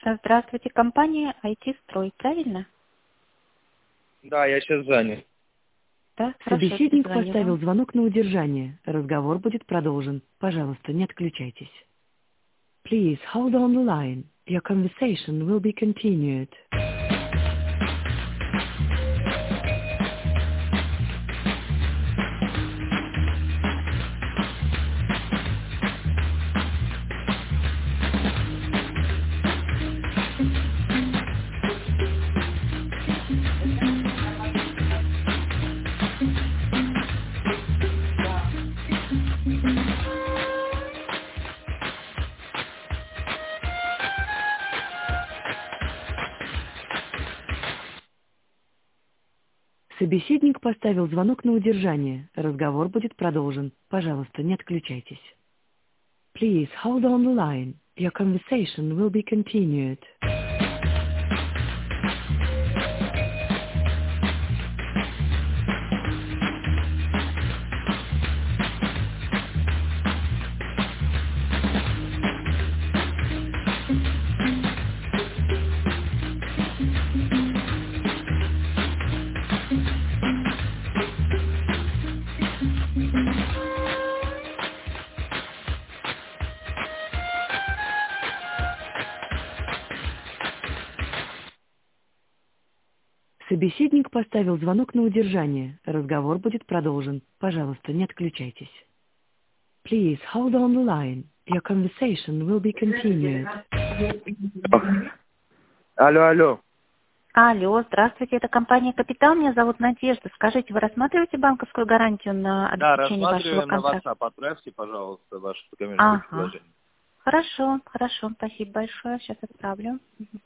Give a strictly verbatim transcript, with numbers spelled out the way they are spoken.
Здравствуйте, компания ай ти-строй, правильно? Да, я сейчас занят. Да, хорошо, Собеседник перезвоню поставил вам. звонок на удержание. Разговор будет продолжен. Пожалуйста, не отключайтесь. Please hold on the line. Your conversation will be continued. Собеседник поставил звонок на удержание. Разговор будет продолжен. Пожалуйста, не отключайтесь. Please hold on the line. Your conversation will be continued. Собеседник поставил звонок на удержание. Разговор будет продолжен. Пожалуйста, не отключайтесь. Please hold on the line. Your conversation will be continued. Алло, алло. Алло, здравствуйте, это компания «Капитал», меня зовут Надежда. Скажите, вы рассматриваете банковскую гарантию на Да, обеспечение вашего рассматриваем на контракта? WhatsApp. Отправьте, пожалуйста, ваше коммерческое Ага, предложение. хорошо, хорошо, спасибо большое, сейчас отправлю.